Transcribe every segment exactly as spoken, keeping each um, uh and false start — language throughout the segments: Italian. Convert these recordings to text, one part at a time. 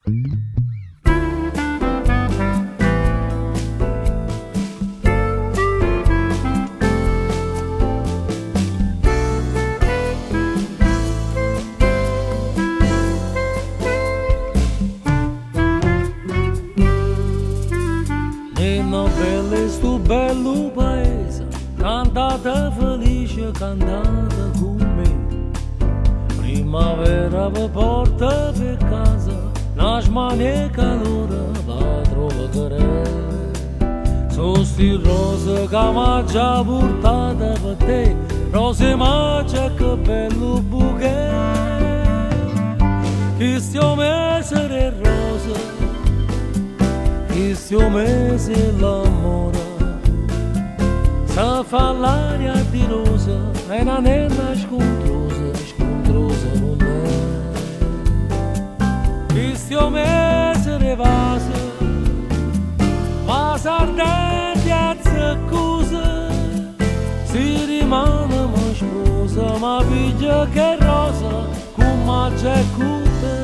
Sto bello paese, cantata felice, cantata con me. Primavera vi porta per casa, una smania e calore la trova querere. Sono sti rose che mi già portata per te, rose magia che bello bouquet. Questo mese è rosa, questo mese è l'amore. Se fa l'aria di rosa, è una nena scontrosa, scontrosa non è. Questo mese è vasa, vasa ardente a zaccusa, si rimane ma sposa, ma piglia che rosa, come c'è cute.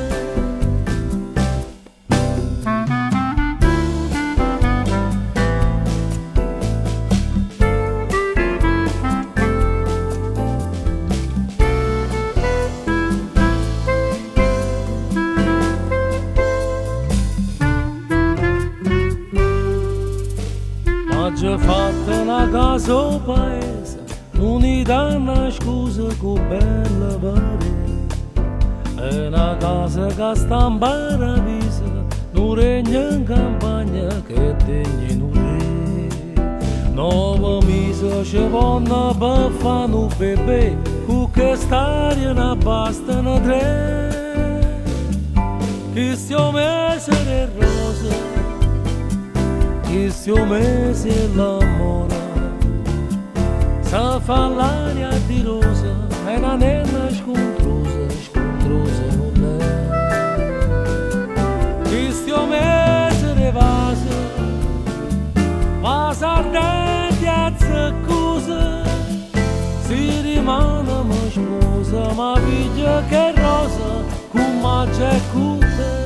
Oggi fatta una casa al paese, un'idea una scusa con bella pare. È una casa che sta in paradiso, non regna in campagna che degna in re. Nove mesi ci vanno per fare un bebè, con quest'aria ne bastano tre. Questo mese è rosa, questo mese è l'amore. Se fa l'aria di rosa, è una nena scontrosa, scontrosa non è. Questo mese è vasa, vasa ardente a zaccusa, si rimane ma sposa, ma piglia che rosa, come c'è cute.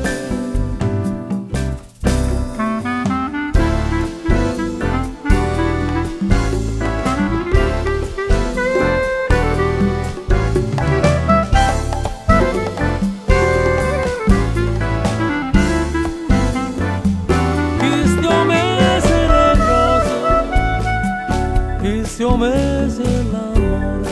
Questo mese è l'amore,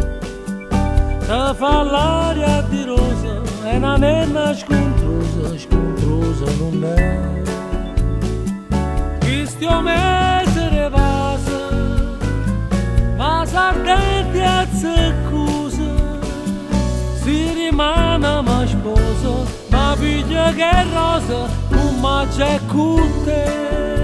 se fa l'aria di rosa, è una nena scontrosa, scontrosa non è. Questo mese è vasa, vasa ardente a zaccusa, si rimane ma sposa, ma piglia che rosa, come c'è cute.